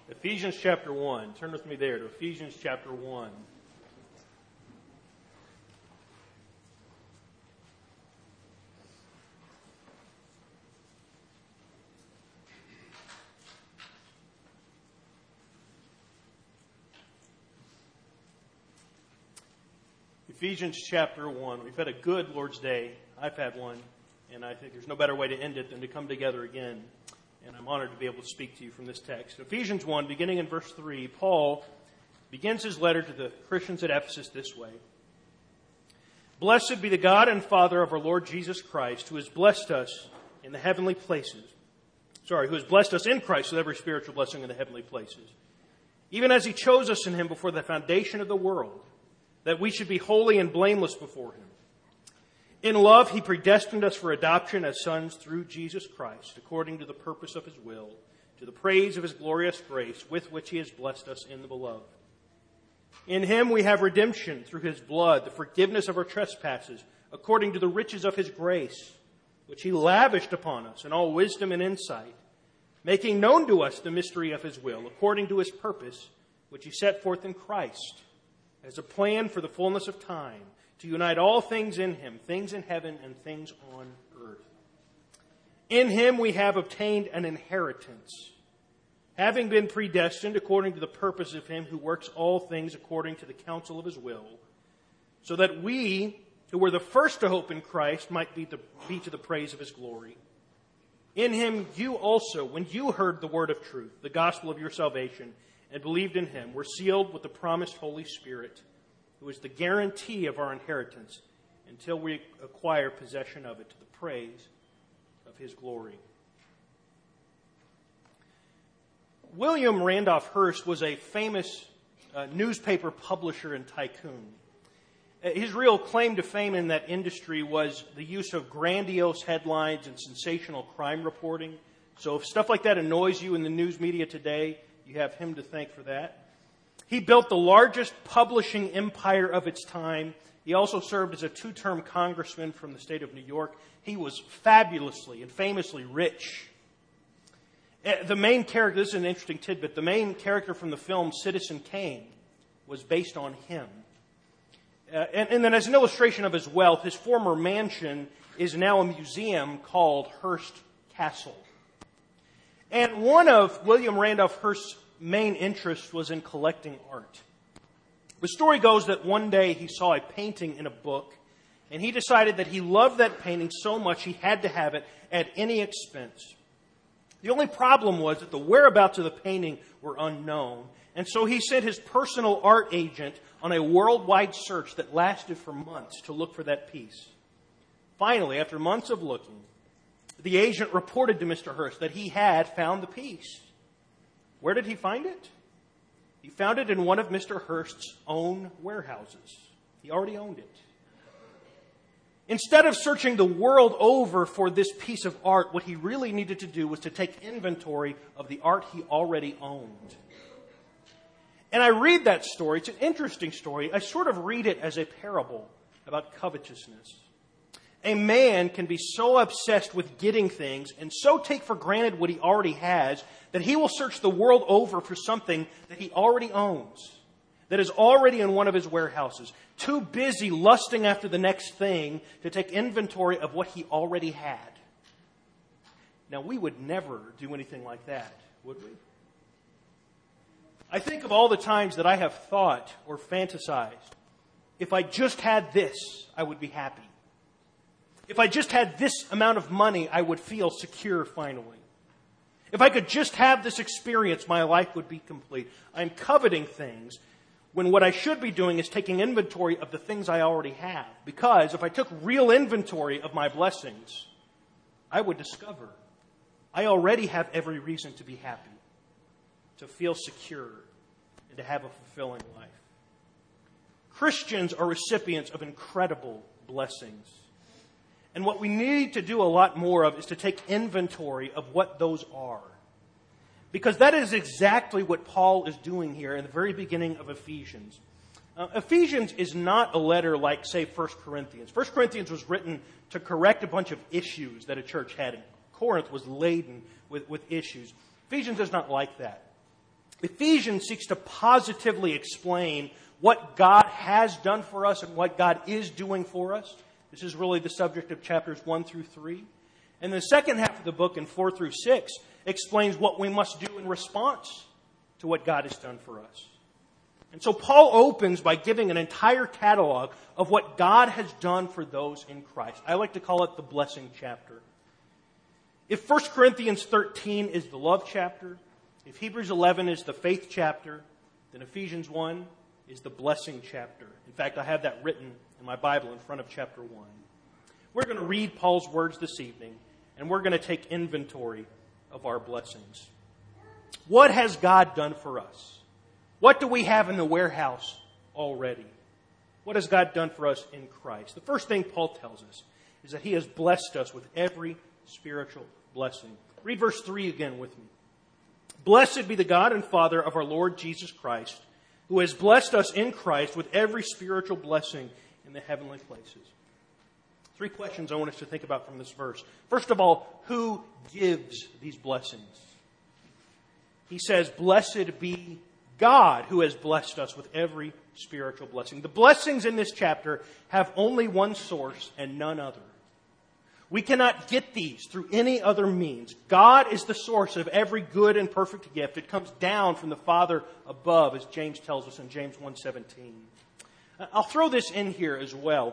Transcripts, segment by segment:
Ephesians chapter 1. Turn with me there to Ephesians chapter 1. Ephesians chapter 1. We've had a good Lord's Day. I've had one, and I think there's no better way to end it than to come together again. And I'm honored to be able to speak to you from this text. Ephesians 1, beginning in verse 3, Paul begins his letter to the Christians at Ephesus this way. Blessed be the God and Father of our Lord Jesus Christ, who has blessed us in the heavenly places. Who has blessed us in Christ with every spiritual blessing in the heavenly places. Even as he chose us in him before the foundation of the world, that we should be holy and blameless before him. In love, he predestined us for adoption as sons through Jesus Christ, according to the purpose of his will, to the praise of his glorious grace, with which he has blessed us in the beloved. In him we have redemption through his blood, the forgiveness of our trespasses, according to the riches of his grace, which he lavished upon us in all wisdom and insight, making known to us the mystery of his will, according to his purpose, which he set forth in Christ, as a plan for the fullness of time, to unite all things in him, things in heaven and things on earth. In him we have obtained an inheritance, having been predestined according to the purpose of him who works all things according to the counsel of his will, so that we, who were the first to hope in Christ, might be to the praise of his glory. In him you also, when you heard the word of truth, the gospel of your salvation, and believed in him, were sealed with the promised Holy Spirit, who is the guarantee of our inheritance until we acquire possession of it to the praise of his glory. William Randolph Hearst was a famous newspaper publisher and tycoon. His real claim to fame in that industry was the use of grandiose headlines and sensational crime reporting. So if stuff like that annoys you in the news media today, you have him to thank for that. He built the largest publishing empire of its time. He also served as a 2-term congressman from the state of New York. He was fabulously and famously rich. The main character, this is an interesting tidbit, the main character from the film Citizen Kane was based on him. And then as an illustration of his wealth, his former mansion is now a museum called Hearst Castle. And one of William Randolph Hearst's main interest was in collecting art. The story goes that one day he saw a painting in a book, and he decided that he loved that painting so much he had to have it at any expense. The only problem was that the whereabouts of the painting were unknown, and so he sent his personal art agent on a worldwide search that lasted for months to look for that piece. Finally, after months of looking, the agent reported to Mr. Hearst that he had found the piece. Where did he find it? He found it in one of Mr. Hearst's own warehouses. He already owned it. Instead of searching the world over for this piece of art, what he really needed to do was to take inventory of the art he already owned. And I read that story. It's an interesting story. I sort of read it as a parable about covetousness. A man can be so obsessed with getting things and so take for granted what he already has that he will search the world over for something that he already owns, that is already in one of his warehouses, too busy lusting after the next thing to take inventory of what he already had. Now, we would never do anything like that, would we? I think of all the times that I have thought or fantasized, if I just had this, I would be happy. If I just had this amount of money, I would feel secure finally. If I could just have this experience, my life would be complete. I'm coveting things when what I should be doing is taking inventory of the things I already have. Because if I took real inventory of my blessings, I would discover I already have every reason to be happy, to feel secure, and to have a fulfilling life. Christians are recipients of incredible blessings. And what we need to do a lot more of is to take inventory of what those are. Because that is exactly what Paul is doing here in the very beginning of Ephesians. Ephesians is not a letter like, say, 1 Corinthians. 1 Corinthians was written to correct a bunch of issues that a church had. And Corinth was laden with issues. Ephesians is not like that. Ephesians seeks to positively explain what God has done for us and what God is doing for us. This is really the subject of chapters 1 through 3. And the second half of the book, in 4 through 6, explains what we must do in response to what God has done for us. And so Paul opens by giving an entire catalog of what God has done for those in Christ. I like to call it the blessing chapter. If 1 Corinthians 13 is the love chapter, if Hebrews 11 is the faith chapter, then Ephesians 1 is the blessing chapter. In fact, I have that written in my Bible in front of chapter 1. We're going to read Paul's words this evening, and we're going to take inventory of our blessings. What has God done for us? What do we have in the warehouse already? What has God done for us in Christ? The first thing Paul tells us is that he has blessed us with every spiritual blessing. Read verse 3 again with me. Blessed be the God and Father of our Lord Jesus Christ, who has blessed us in Christ with every spiritual blessing in the heavenly places. Three questions I want us to think about from this verse. First of all, who gives these blessings? He says, blessed be God who has blessed us with every spiritual blessing. The blessings in this chapter have only one source and none other. We cannot get these through any other means. God is the source of every good and perfect gift. It comes down from the Father above, as James tells us in James 1:17. I'll throw this in here as well.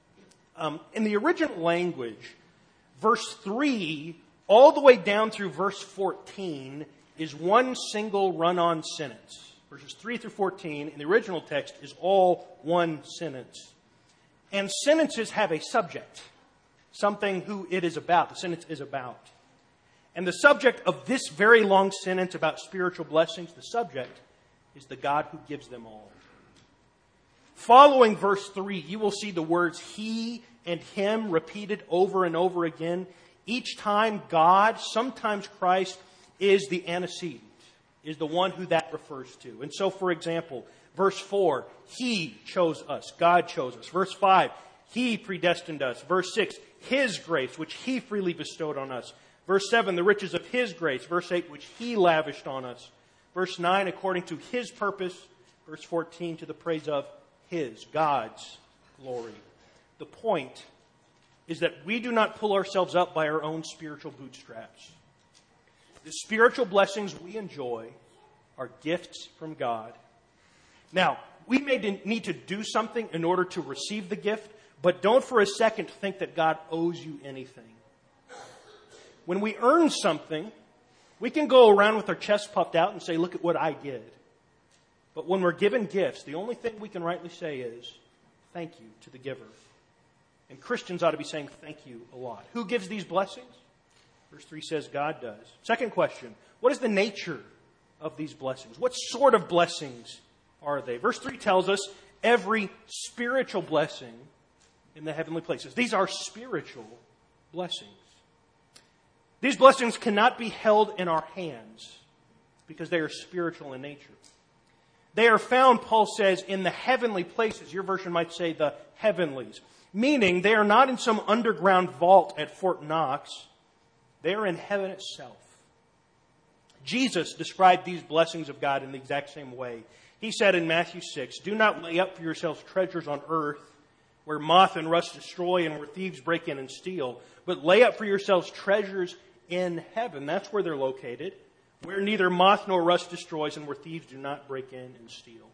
In the original language, verse 3 all the way down through verse 14 is one single run-on sentence. Verses 3 through 14 in the original text is all one sentence. And sentences have a subject, something who it is about, the sentence is about. And the subject of this very long sentence about spiritual blessings, the subject is the God who gives them all. Following verse 3, you will see the words he and him repeated over and over again. Each time God, sometimes Christ, is the antecedent, is the one who that refers to. And so, for example, verse 4, he chose us, God chose us. Verse 5, he predestined us. Verse 6, his grace, which he freely bestowed on us. Verse 7, the riches of his grace. Verse 8, which he lavished on us. Verse 9, according to his purpose. Verse 14, to the praise of his, God's glory. The point is that we do not pull ourselves up by our own spiritual bootstraps. The spiritual blessings we enjoy are gifts from God. Now, we may need to do something in order to receive the gift, but don't for a second think that God owes you anything. When we earn something, we can go around with our chest puffed out and say, look at what I did. But when we're given gifts, the only thing we can rightly say is, thank you to the giver. And Christians ought to be saying thank you a lot. Who gives these blessings? Verse 3 says God does. Second question, what is the nature of these blessings? What sort of blessings are they? Verse 3 tells us every spiritual blessing in the heavenly places. These are spiritual blessings. These blessings cannot be held in our hands because they are spiritual in nature. They are found, Paul says, in the heavenly places. Your version might say the heavenlies. Meaning they are not in some underground vault at Fort Knox. They are in heaven itself. Jesus described these blessings of God in the exact same way. He said in Matthew 6, do not lay up for yourselves treasures on earth where moth and rust destroy and where thieves break in and steal, but lay up for yourselves treasures in heaven. That's where they're located, where neither moth nor rust destroys and where thieves do not break in and steal.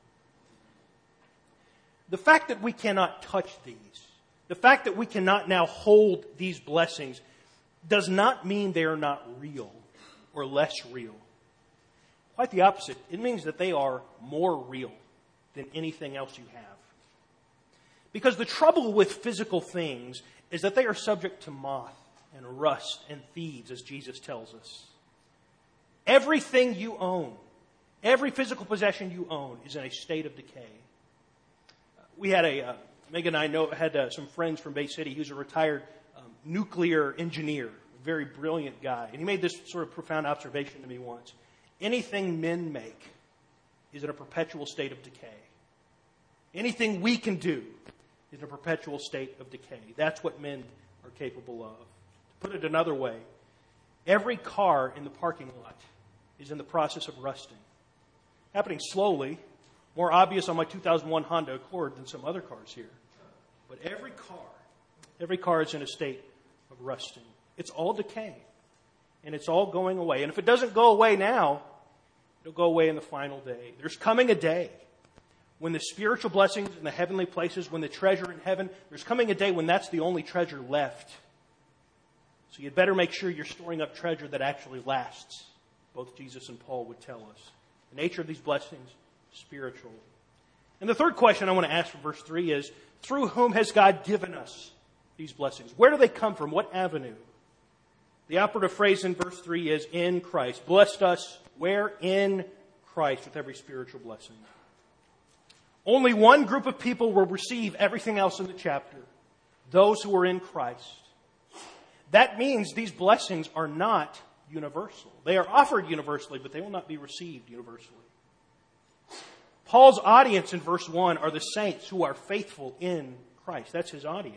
The fact that we cannot touch these, the fact that we cannot now hold these blessings, does not mean they are not real or less real. Quite the opposite. It means that they are more real than anything else you have. Because the trouble with physical things is that they are subject to moth and rust and thieves, as Jesus tells us. Everything you own, every physical possession you own is in a state of decay. We had Megan and I had some friends from Bay City. He was a retired nuclear engineer, a very brilliant guy. And he made this sort of profound observation to me once. Anything men make is in a perpetual state of decay. Anything we can do is in a perpetual state of decay. That's what men are capable of. To put it another way, every car in the parking lot is in the process of rusting. happening slowly, more obvious on my 2001 Honda Accord than some other cars here. But every car is in a state of rusting. It's all decaying. And it's all going away. And if it doesn't go away now, it'll go away in the final day. There's coming a day when the spiritual blessings in the heavenly places, when the treasure in heaven, there's coming a day when that's the only treasure left. So you'd better make sure you're storing up treasure that actually lasts. Both Jesus and Paul would tell us. The nature of these blessings, spiritual. And the third question I want to ask from verse 3 is, through whom has God given us these blessings? Where do they come from? What avenue? The operative phrase in verse 3 is, in Christ. Blessed us, where? In Christ, with every spiritual blessing. Only one group of people will receive everything else in the chapter. Those who are in Christ. That means these blessings are not universal. They are offered universally, but they will not be received universally. Paul's audience in verse 1 are the saints who are faithful in Christ. That's his audience.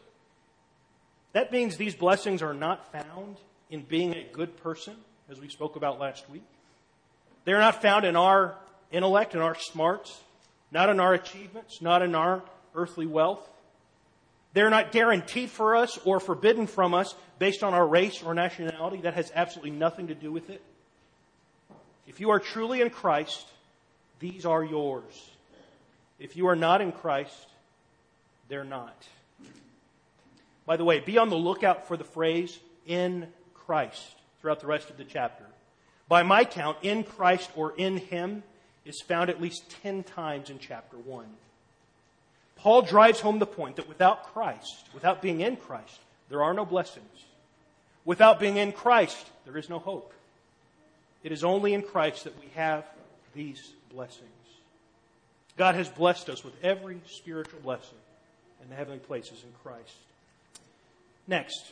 That means these blessings are not found in being a good person, as we spoke about last week. They're not found in our intellect and our smarts, not in our achievements, not in our earthly wealth. They're not guaranteed for us or forbidden from us based on our race or nationality. That has absolutely nothing to do with it. If you are truly in Christ, these are yours. If you are not in Christ, they're not. By the way, be on the lookout for the phrase, in Christ, throughout the rest of the chapter. By my count, in Christ or in Him is found at least 10 times in chapter 1. Paul drives home the point that without Christ, without being in Christ, there are no blessings. Without being in Christ, there is no hope. It is only in Christ that we have these blessings. God has blessed us with every spiritual blessing in the heavenly places in Christ. Next,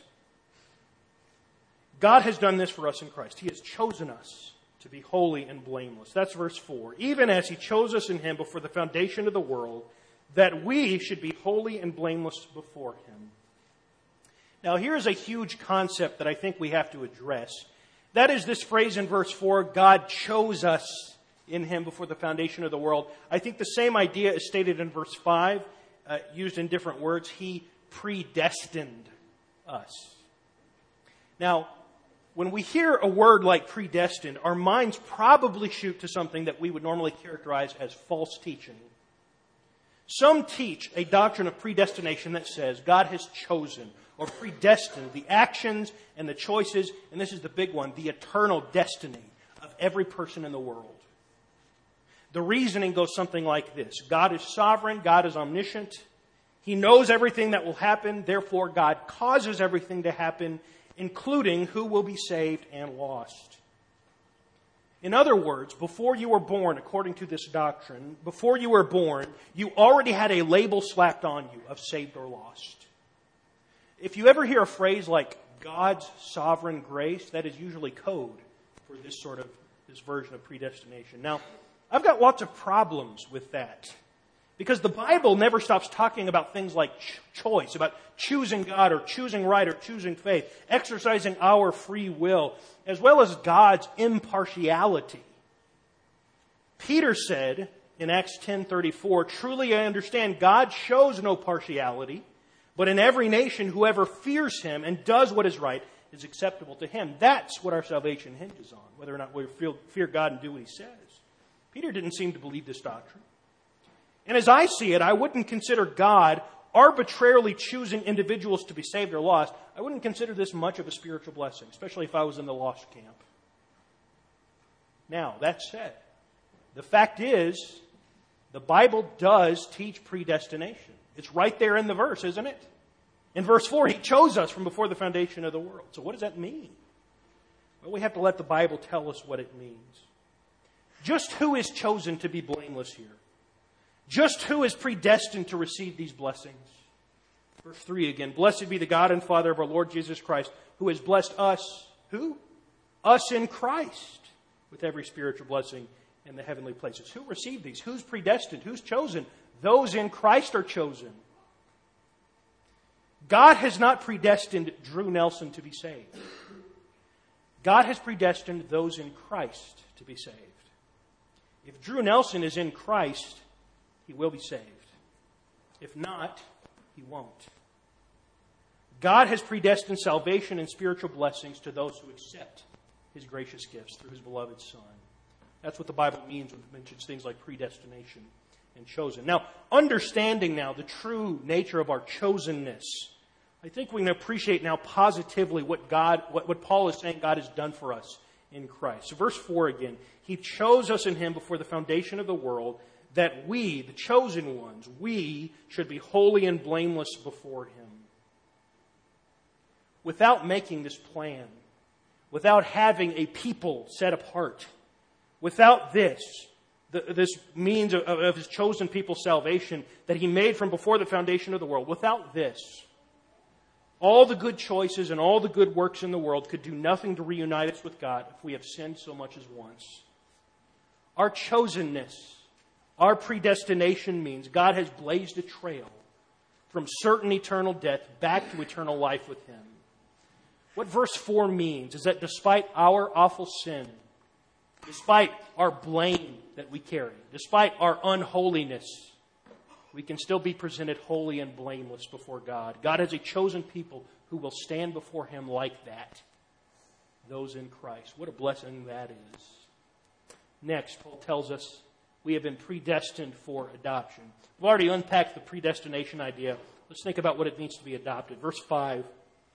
God has done this for us in Christ. He has chosen us to be holy and blameless. That's verse 4. Even as He chose us in Him before the foundation of the world, that we should be holy and blameless before Him. Now, here's a huge concept that I think we have to address. That is this phrase in verse 4, God chose us in Him before the foundation of the world. I think the same idea is stated in verse 5, used in different words. He predestined us. Now, when we hear a word like predestined, our minds probably shoot to something that we would normally characterize as false teaching. Some teach a doctrine of predestination that says God has chosen or predestined the actions and the choices, and this is the big one, the eternal destiny of every person in the world. The reasoning goes something like this. God is sovereign. God is omniscient. He knows everything that will happen. Therefore, God causes everything to happen, including who will be saved and lost. In other words, before you were born, according to this doctrine, before you were born, you already had a label slapped on you of saved or lost. If you ever hear a phrase like God's sovereign grace, that is usually code for this version of predestination. Now, I've got lots of problems with that. Because the Bible never stops talking about things like choice, about choosing God or choosing right or choosing faith, exercising our free will, as well as God's impartiality. Peter said in Acts 10:34, truly I understand God shows no partiality, but in every nation whoever fears Him and does what is right is acceptable to Him. That's what our salvation hinges on, whether or not we fear God and do what He says. Peter didn't seem to believe this doctrine. And as I see it, I wouldn't consider God arbitrarily choosing individuals to be saved or lost. I wouldn't consider this much of a spiritual blessing, especially if I was in the lost camp. Now, that said, the fact is, the Bible does teach predestination. It's right there in the verse, isn't it? In verse 4, He chose us from before the foundation of the world. So what does that mean? Well, we have to let the Bible tell us what it means. Just who is chosen to be blameless here? Just who is predestined to receive these blessings? Verse 3 again. Blessed be the God and Father of our Lord Jesus Christ, who has blessed us. Who? Us in Christ with every spiritual blessing in the heavenly places. Who received these? Who's predestined? Who's chosen? Those in Christ are chosen. God has not predestined Drew Nelson to be saved. God has predestined those in Christ to be saved. If Drew Nelson is in Christ, he will be saved. If not, he won't. God has predestined salvation and spiritual blessings to those who accept His gracious gifts through His beloved Son. That's what the Bible means when it mentions things like predestination and chosen. Now, understanding now the true nature of our chosenness, I think we can appreciate now positively what Paul is saying God has done for us in Christ. So verse 4 again, He chose us in Him before the foundation of the world, that we, the chosen ones, we should be holy and blameless before Him. Without making this plan, without having a people set apart, without this means of His chosen people's salvation that He made from before the foundation of the world, without this, all the good choices and all the good works in the world could do nothing to reunite us with God if we have sinned so much as once. Our chosenness, our predestination means God has blazed a trail from certain eternal death back to eternal life with Him. What verse 4 means is that despite our awful sin, despite our blame that we carry, despite our unholiness, we can still be presented holy and blameless before God. God has a chosen people who will stand before Him like that. Those in Christ. What a blessing that is. Next, Paul tells us we have been predestined for adoption. We've already unpacked the predestination idea. Let's think about what it means to be adopted. Verse 5,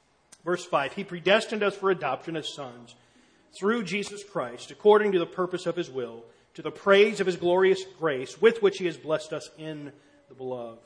He predestined us for adoption as sons through Jesus Christ, according to the purpose of His will, to the praise of His glorious grace, with which He has blessed us in the Beloved.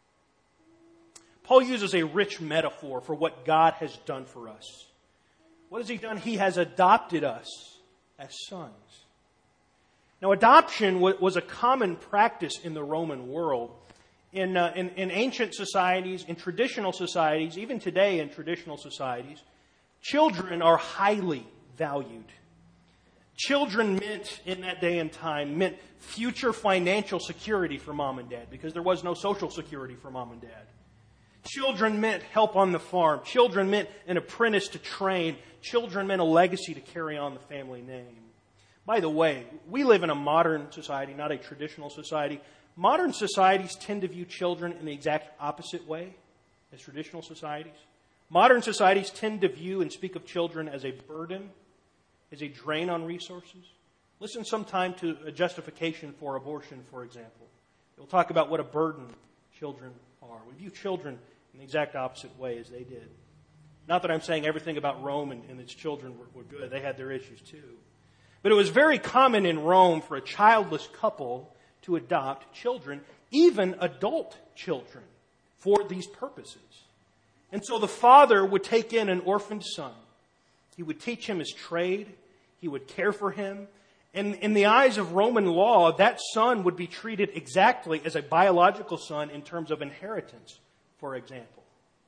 Paul uses a rich metaphor for what God has done for us. What has He done? He has adopted us as sons. Now, adoption was a common practice in the Roman world. In ancient societies, in traditional societies, even today in traditional societies, children are highly valued. Children in that day and time, meant future financial security for mom and dad because there was no social security for mom and dad. Children meant help on the farm. Children meant an apprentice to train. Children meant a legacy to carry on the family name. By the way, we live in a modern society, not a traditional society. Modern societies tend to view children in the exact opposite way as traditional societies. Modern societies tend to view and speak of children as a burden, as a drain on resources. Listen sometime to a justification for abortion, for example. We'll talk about what a burden children are. We view children in the exact opposite way as they did. Not that I'm saying everything about Rome and its children were good. They had their issues too. But it was very common in Rome for a childless couple to adopt children, even adult children, for these purposes. And so the father would take in an orphaned son. He would teach him his trade. He would care for him. And in the eyes of Roman law, that son would be treated exactly as a biological son in terms of inheritance, for example.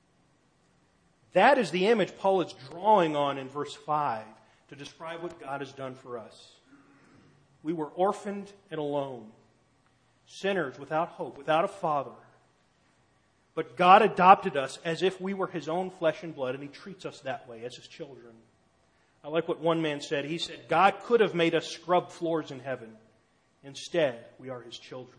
That is the image Paul is drawing on in verse 5 to describe what God has done for us. We were orphaned and alone, sinners without hope, without a father. But God adopted us as if we were His own flesh and blood, and He treats us that way as His children. I like what one man said. He said, God could have made us scrub floors in heaven. Instead, we are His children.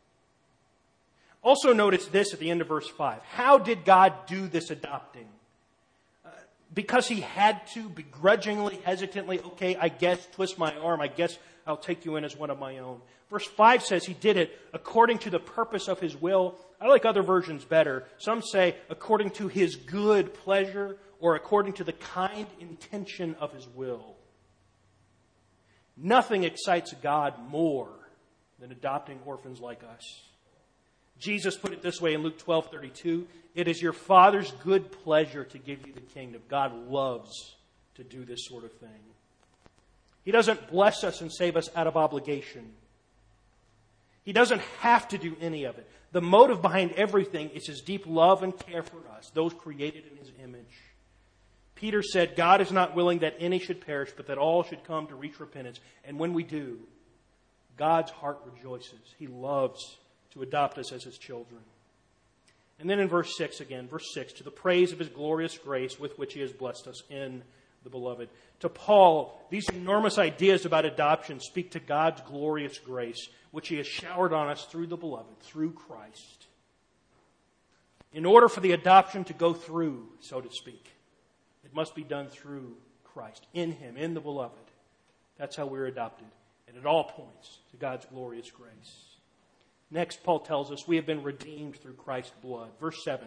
Also notice this at the end of verse 5. How did God do this adopting? Because He had to, begrudgingly, hesitantly, okay, I guess, twist my arm, I guess I'll take you in as one of my own. Verse 5 says He did it according to the purpose of His will. I like other versions better. Some say according to His good pleasure or according to the kind intention of His will. Nothing excites God more than adopting orphans like us. Jesus put it this way in Luke 12:32. It is your Father's good pleasure to give you the kingdom. God loves to do this sort of thing. He doesn't bless us and save us out of obligation. He doesn't have to do any of it. The motive behind everything is His deep love and care for us, those created in His image. Peter said, God is not willing that any should perish, but that all should come to reach repentance. And when we do, God's heart rejoices. He loves to adopt us as His children. And then in verse 6 again, verse 6, to the praise of His glorious grace with which He has blessed us in the beloved. To Paul, these enormous ideas about adoption speak to God's glorious grace, which He has showered on us through the beloved, through Christ. In order for the adoption to go through, so to speak, it must be done through Christ, in Him, in the beloved. That's how we're adopted. And it all points to God's glorious grace. Next, Paul tells us we have been redeemed through Christ's blood. Verse 7.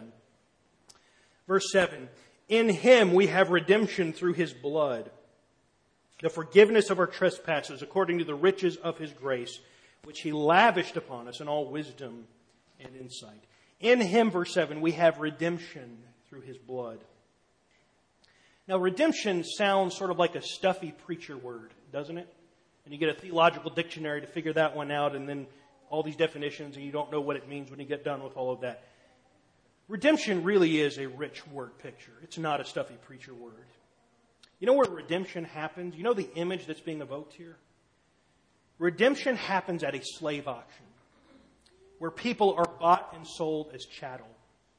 Verse 7. In Him we have redemption through His blood, the forgiveness of our trespasses according to the riches of His grace, which He lavished upon us in all wisdom and insight. In Him, verse 7, we have redemption through His blood. Now, redemption sounds sort of like a stuffy preacher word, doesn't it? And you get a theological dictionary to figure that one out, and then all these definitions, and you don't know what it means when you get done with all of that. Redemption really is a rich word picture. It's not a stuffy preacher word. You know where redemption happens? You know the image that's being evoked here? Redemption happens at a slave auction, where people are bought and sold as chattel.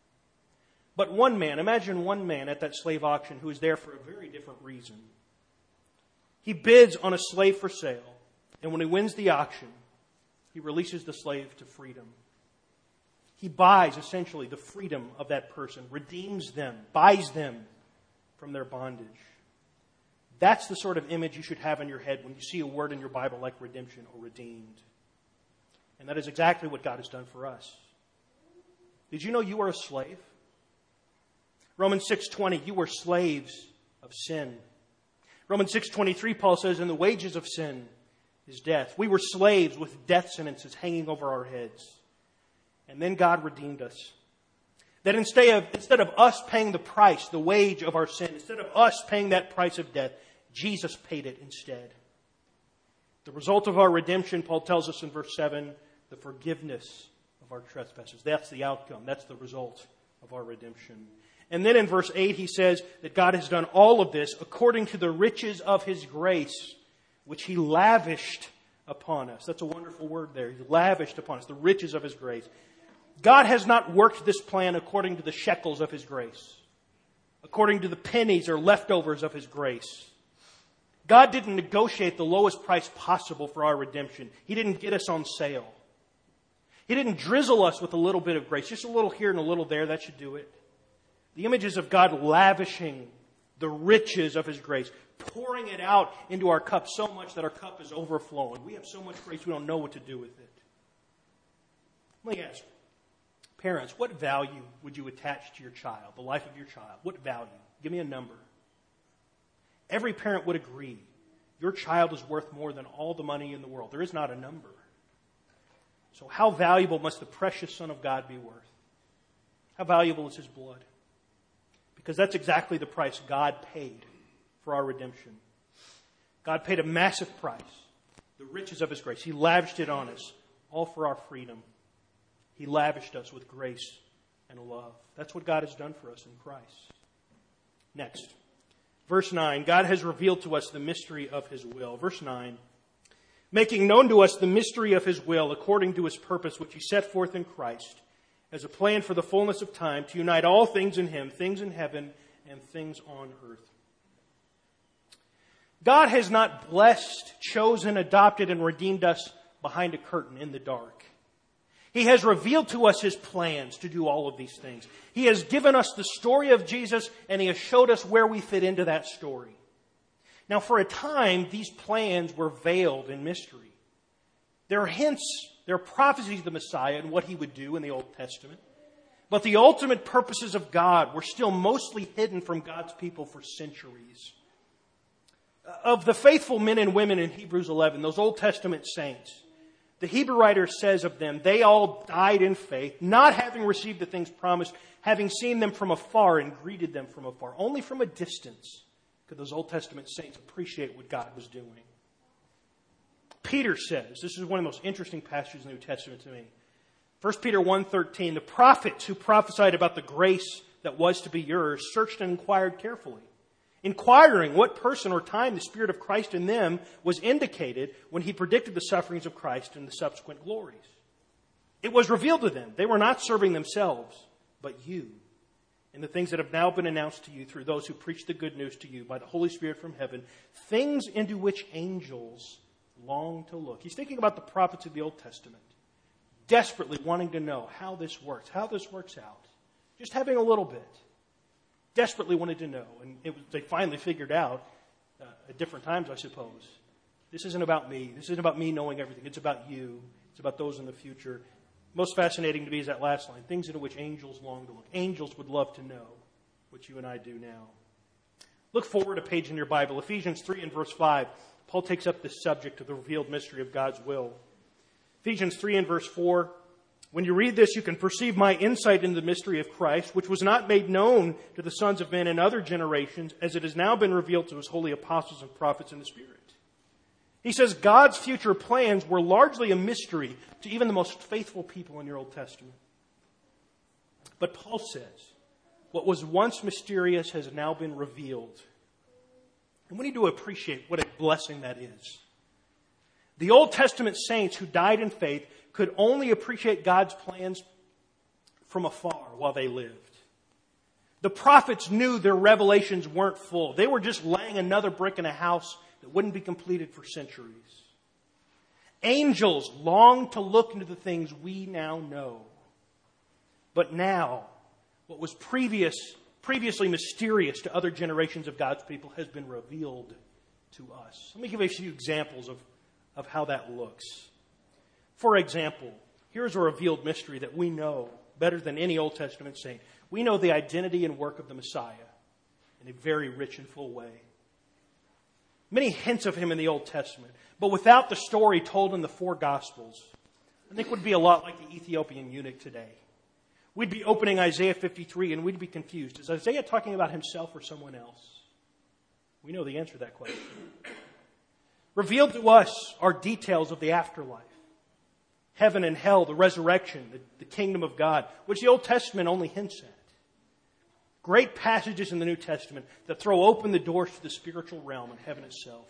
But one man, imagine one man at that slave auction who is there for a very different reason. He bids on a slave for sale, and when he wins the auction, he releases the slave to freedom. He buys, essentially, the freedom of that person, redeems them, buys them from their bondage. That's the sort of image you should have in your head when you see a word in your Bible like redemption or redeemed. And that is exactly what God has done for us. Did you know you are a slave? Romans 6:20, you were slaves of sin. Romans 6:23, Paul says, and the wages of sin is death. We were slaves with death sentences hanging over our heads. And then God redeemed us. That instead of us paying the price, the wage of our sin, instead of us paying that price of death, Jesus paid it instead. The result of our redemption, Paul tells us in verse 7, the forgiveness of our trespasses. That's the outcome. That's the result of our redemption. And then in verse 8, he says that God has done all of this according to the riches of His grace, which He lavished upon us. That's a wonderful word there. He lavished upon us, the riches of His grace. God has not worked this plan according to the shekels of His grace, according to the pennies or leftovers of His grace. God didn't negotiate the lowest price possible for our redemption. He didn't get us on sale. He didn't drizzle us with a little bit of grace, just a little here and a little there. That should do it. The images of God lavishing the riches of His grace, pouring it out into our cup so much that our cup is overflowing. We have so much grace we don't know what to do with it. Let me ask, parents, what value would you attach to your child, the life of your child? What value? Give me a number. Every parent would agree your child is worth more than all the money in the world. There is not a number. So how valuable must the precious Son of God be worth? How valuable is His blood? Because that's exactly the price God paid for our redemption. God paid a massive price, the riches of His grace. He lavished it on us, all for our freedom. He lavished us with grace and love. That's what God has done for us in Christ. Next, verse 9, God has revealed to us the mystery of His will. Verse 9, making known to us the mystery of His will according to His purpose, which He set forth in Christ, as a plan for the fullness of time to unite all things in Him, things in heaven and things on earth. God has not blessed, chosen, adopted, and redeemed us behind a curtain in the dark. He has revealed to us His plans to do all of these things. He has given us the story of Jesus, and He has showed us where we fit into that story. Now, for a time, these plans were veiled in mystery. There are hints, there are prophecies of the Messiah and what He would do in the Old Testament. But the ultimate purposes of God were still mostly hidden from God's people for centuries. Of the faithful men and women in Hebrews 11, those Old Testament saints, the Hebrew writer says of them, they all died in faith, not having received the things promised, having seen them from afar and greeted them from afar. Only from a distance could those Old Testament saints appreciate what God was doing. Peter says, this is one of the most interesting passages in the New Testament to me. 1 Peter 1:13, the prophets who prophesied about the grace that was to be yours searched and inquired carefully, inquiring what person or time the Spirit of Christ in them was indicated when He predicted the sufferings of Christ and the subsequent glories. It was revealed to them. They were not serving themselves, but you. in the things that have now been announced to you through those who preach the good news to you by the Holy Spirit from heaven, things into which angels long to look. He's thinking about the prophets of the Old Testament, desperately wanting to know how this works out. Just having a little bit. Desperately wanted to know. And they finally figured out, at different times, I suppose, this isn't about me. This isn't about me knowing everything. It's about you. It's about those in the future. Most fascinating to me is that last line, things into which angels long to look. Angels would love to know what you and I do now. Look forward a page in your Bible. Ephesians 3 and verse 5. Paul takes up this subject of the revealed mystery of God's will. Ephesians 3 and verse 4. When you read this, you can perceive my insight into the mystery of Christ, which was not made known to the sons of men in other generations, as it has now been revealed to his holy apostles and prophets in the Spirit. He says God's future plans were largely a mystery to even the most faithful people in your Old Testament. But Paul says, what was once mysterious has now been revealed. And we need to appreciate what a blessing that is. The Old Testament saints who died in faith could only appreciate God's plans from afar while they lived. The prophets knew their revelations weren't full. They were just laying another brick in a house that wouldn't be completed for centuries. Angels long to look into the things we now know. But now, what was previously mysterious to other generations of God's people has been revealed to us. Let me give you a few examples of how that looks. For example, here's a revealed mystery that we know better than any Old Testament saint. We know the identity and work of the Messiah in a very rich and full way. Many hints of him in the Old Testament, but without the story told in the four Gospels, I think would be a lot like the Ethiopian eunuch today. We'd be opening Isaiah 53 and we'd be confused. Is Isaiah talking about himself or someone else? We know the answer to that question. Revealed to us are details of the afterlife. Heaven and hell, the resurrection, the kingdom of God, which the Old Testament only hints at. Great passages in the New Testament that throw open the doors to the spiritual realm and heaven itself.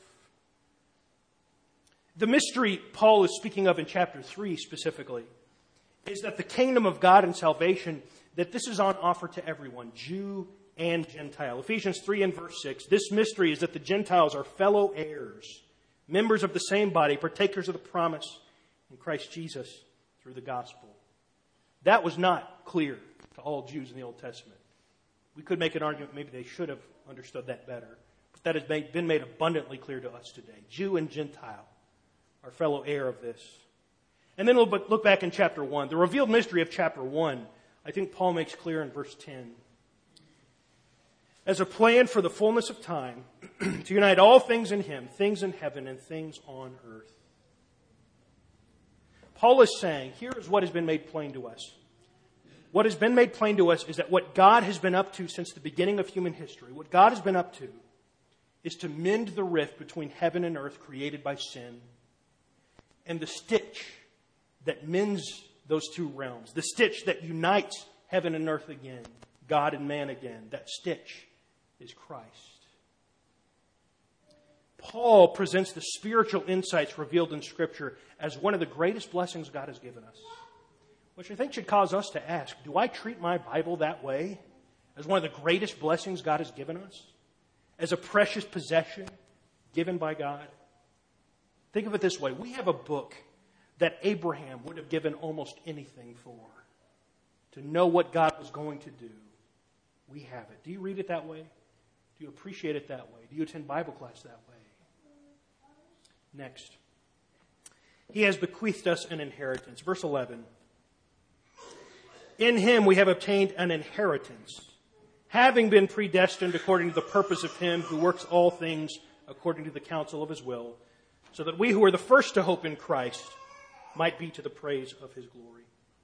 The mystery Paul is speaking of in chapter 3 specifically is that the kingdom of God and salvation, that this is on offer to everyone, Jew and Gentile. Ephesians 3 and verse 6, this mystery is that the Gentiles are fellow heirs, members of the same body, partakers of the promise in Christ Jesus through the gospel. That was not clear to all Jews in the Old Testament. We could make an argument maybe they should have understood that better. But that has been made abundantly clear to us today. Jew and Gentile are fellow heir of this. And then we'll look back in chapter 1. The revealed mystery of chapter 1, I think Paul makes clear in verse 10. As a plan for the fullness of time, to unite all things in him, things in heaven and things on earth. Paul is saying, here is what has been made plain to us. What has been made plain to us is that what God has been up to since the beginning of human history, what God has been up to is to mend the rift between heaven and earth created by sin, and the stitch that mends those two realms, the stitch that unites heaven and earth again, God and man again, that stitch is Christ. Paul presents the spiritual insights revealed in Scripture as one of the greatest blessings God has given us, which I think should cause us to ask, do I treat my Bible that way? As one of the greatest blessings God has given us? As a precious possession given by God? Think of it this way. We have a book that Abraham would have given almost anything for. To know what God was going to do. We have it. Do you read it that way? Do you appreciate it that way? Do you attend Bible class that way? Next. He has bequeathed us an inheritance. Verse 11. In him we have obtained an inheritance, having been predestined according to the purpose of him who works all things according to the counsel of his will, so that we who are the first to hope in Christ might be to the praise of his glory.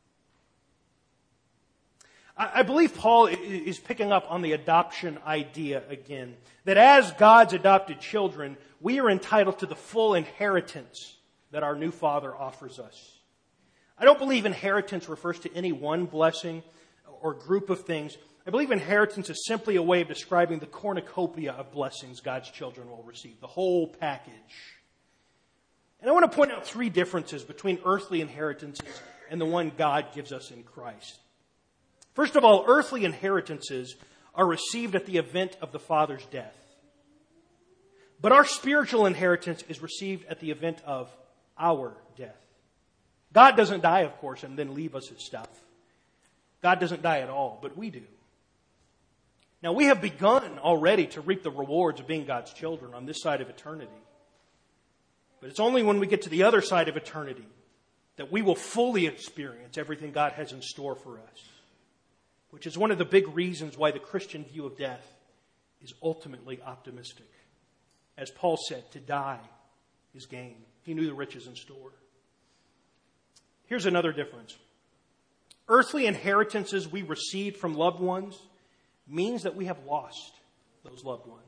I believe Paul is picking up on the adoption idea again. That as God's adopted children, we are entitled to the full inheritance that our new Father offers us. I don't believe inheritance refers to any one blessing or group of things. I believe inheritance is simply a way of describing the cornucopia of blessings God's children will receive, the whole package. And I want to point out three differences between earthly inheritances and the one God gives us in Christ. First of all, earthly inheritances are received at the event of the Father's death. But our spiritual inheritance is received at the event of our death. God doesn't die, of course, and then leave us his stuff. God doesn't die at all, but we do. Now, we have begun already to reap the rewards of being God's children on this side of eternity. But it's only when we get to the other side of eternity that we will fully experience everything God has in store for us, which is one of the big reasons why the Christian view of death is ultimately optimistic. As Paul said, to die is gain. He knew the riches in store. Here's another difference. Earthly inheritances we received from loved ones means that we have lost those loved ones.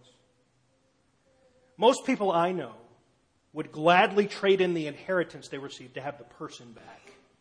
Most people I know would gladly trade in the inheritance they received to have the person back.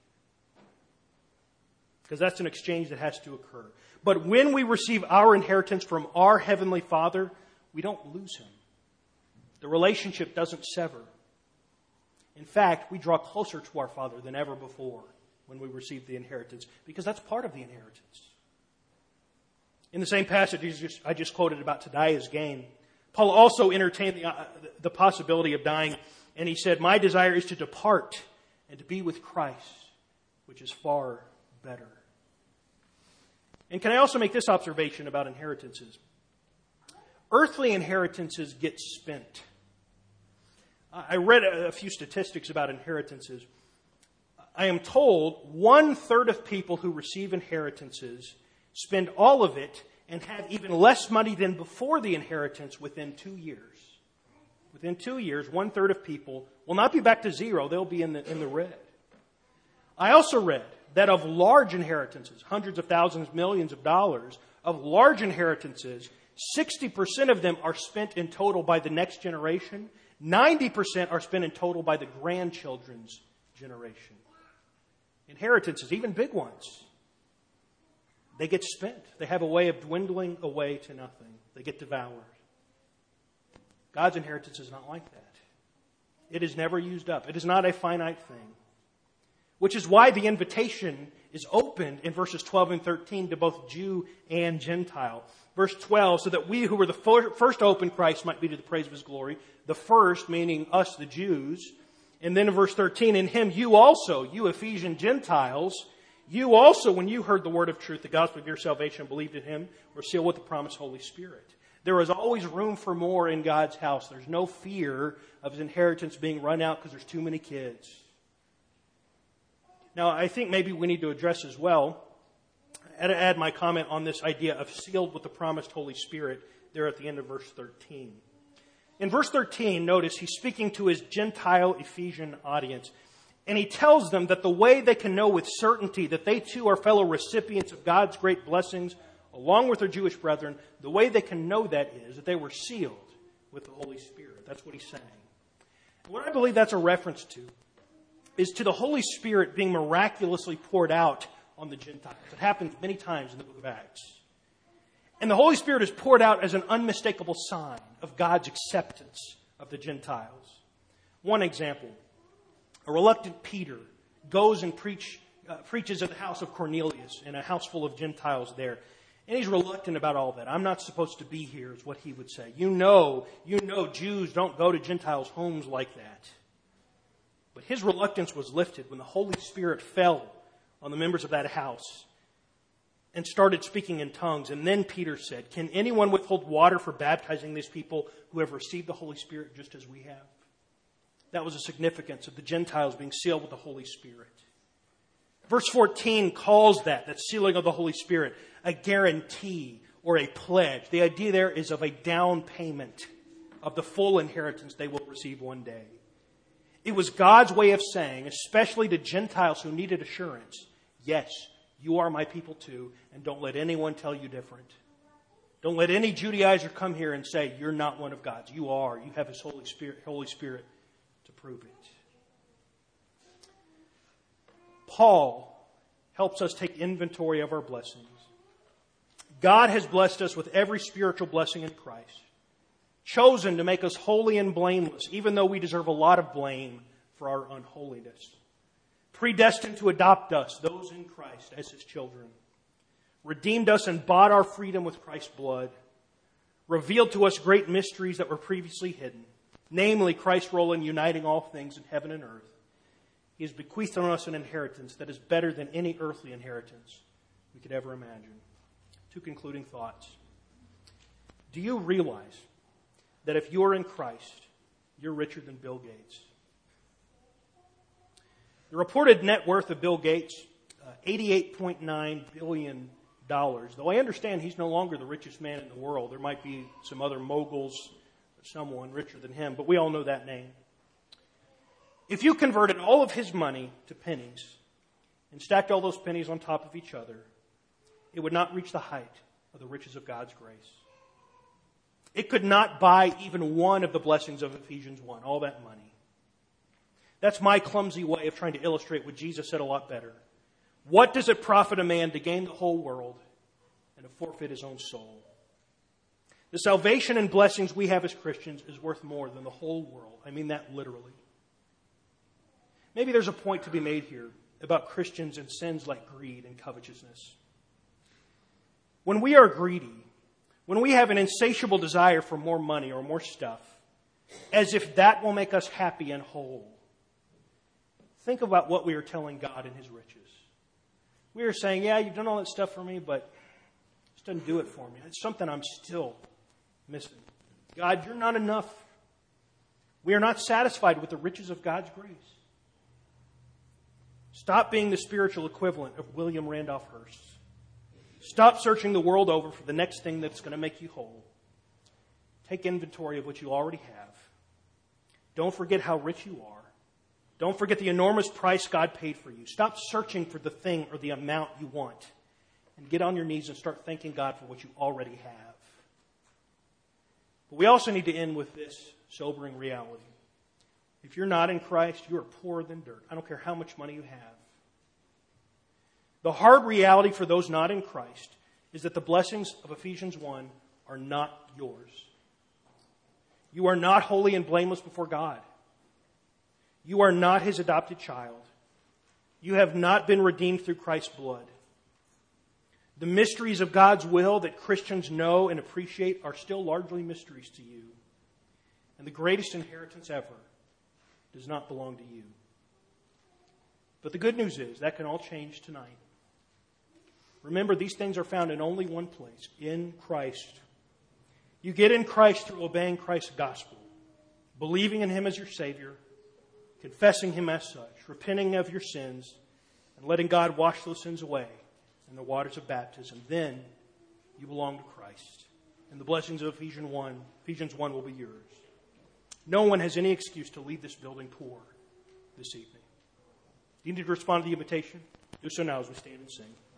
Because that's an exchange that has to occur. But when we receive our inheritance from our Heavenly Father, we don't lose him. The relationship doesn't sever. In fact, we draw closer to our Father than ever before when we receive the inheritance, because that's part of the inheritance. In the same passage I just quoted about to die is gain, Paul also entertained the possibility of dying, and he said, "My desire is to depart and to be with Christ, which is far better." And can I also make this observation about inheritances? Earthly inheritances get spent. I read a few statistics about inheritances. I am told 1/3 of people who receive inheritances spend all of it and have even less money than before the inheritance within 2 years. Within 2 years, 1/3 of people will not be back to zero. They'll be in the red. I also read that of large inheritances, hundreds of thousands, millions of dollars, of large inheritances, 60% of them are spent in total by the next generation. 90% are spent in total by the grandchildren's generation. Inheritances, even big ones, they get spent. They have a way of dwindling away to nothing. They get devoured. God's inheritance is not like that. It is never used up. It is not a finite thing. Which is why the invitation is opened in verses 12 and 13 to both Jew and Gentile. Verse 12, so that we who were the first to open Christ might be to the praise of his glory. The first, meaning us, the Jews. And then in verse 13, in him you also, you Ephesian Gentiles, you also, when you heard the word of truth, the gospel of your salvation, believed in him, were sealed with the promised Holy Spirit. There is always room for more in God's house. There's no fear of his inheritance being run out because there's too many kids. Now, I think maybe we need to address as well, add my comment on this idea of sealed with the promised Holy Spirit there at the end of verse 13. In verse 13, notice he's speaking to his Gentile Ephesian audience. And he tells them that the way they can know with certainty that they too are fellow recipients of God's great blessings along with their Jewish brethren, the way they can know that is that they were sealed with the Holy Spirit. That's what he's saying. And what I believe that's a reference to is to the Holy Spirit being miraculously poured out on the Gentiles. It happens many times in the book of Acts. And the Holy Spirit is poured out as an unmistakable sign of God's acceptance of the Gentiles. One example, a reluctant Peter goes and preaches at the house of Cornelius in a house full of Gentiles there. And he's reluctant about all that. I'm not supposed to be here, is what he would say. You know, Jews don't go to Gentiles' homes like that. But his reluctance was lifted when the Holy Spirit fell on the members of that house and started speaking in tongues. And then Peter said, "Can anyone withhold water for baptizing these people who have received the Holy Spirit just as we have?" That was the significance of the Gentiles being sealed with the Holy Spirit. Verse 14 calls that sealing of the Holy Spirit, a guarantee or a pledge. The idea there is of a down payment of the full inheritance they will receive one day. It was God's way of saying, especially to Gentiles who needed assurance, yes, you are my people too, and don't let anyone tell you different. Don't let any Judaizer come here and say, you're not one of God's. You are. You have his Holy Spirit to prove it. Paul helps us take inventory of our blessings. God has blessed us with every spiritual blessing in Christ, chosen to make us holy and blameless, even though we deserve a lot of blame for our unholiness. Predestined to adopt us, those in Christ, as his children. redeemed us and bought our freedom with Christ's blood, revealed to us great mysteries that were previously hidden, namely Christ's role in uniting all things in heaven and earth. He has bequeathed on us an inheritance that is better than any earthly inheritance we could ever imagine. 2 concluding thoughts. Do you realize that if you are in Christ, you're richer than Bill Gates? The reported net worth of Bill Gates, $88.9 billion. Though I understand he's no longer the richest man in the world. There might be some other moguls, someone richer than him, but we all know that name. If you converted all of his money to pennies and stacked all those pennies on top of each other, it would not reach the height of the riches of God's grace. It could not buy even one of the blessings of Ephesians 1, all that money. That's my clumsy way of trying to illustrate what Jesus said a lot better. What does it profit a man to gain the whole world and to forfeit his own soul? The salvation and blessings we have as Christians is worth more than the whole world. I mean that literally. Maybe there's a point to be made here about Christians and sins like greed and covetousness. When we are greedy, when we have an insatiable desire for more money or more stuff, as if that will make us happy and whole, think about what we are telling God in His riches. We are saying, yeah, you've done all that stuff for me, but it just doesn't do it for me. It's something I'm still missing. God, you're not enough. We are not satisfied with the riches of God's grace. Stop being the spiritual equivalent of William Randolph Hearst. Stop searching the world over for the next thing that's going to make you whole. Take inventory of what you already have. Don't forget how rich you are. Don't forget the enormous price God paid for you. Stop searching for the thing or the amount you want. And get on your knees and start thanking God for what you already have. But we also need to end with this sobering reality. If you're not in Christ, you are poorer than dirt. I don't care how much money you have. The hard reality for those not in Christ is that the blessings of Ephesians 1 are not yours. You are not holy and blameless before God. You are not His adopted child. You have not been redeemed through Christ's blood. The mysteries of God's will that Christians know and appreciate are still largely mysteries to you. And the greatest inheritance ever does not belong to you. But the good news is that can all change tonight. Remember, these things are found in only one place, in Christ. You get in Christ through obeying Christ's gospel, believing in Him as your Savior, confessing Him as such, repenting of your sins, and letting God wash those sins away in the waters of baptism. Then you belong to Christ. And the blessings of Ephesians 1 will be yours. No one has any excuse to leave this building poor this evening. Do you need to respond to the invitation? Do so now as we stand and sing.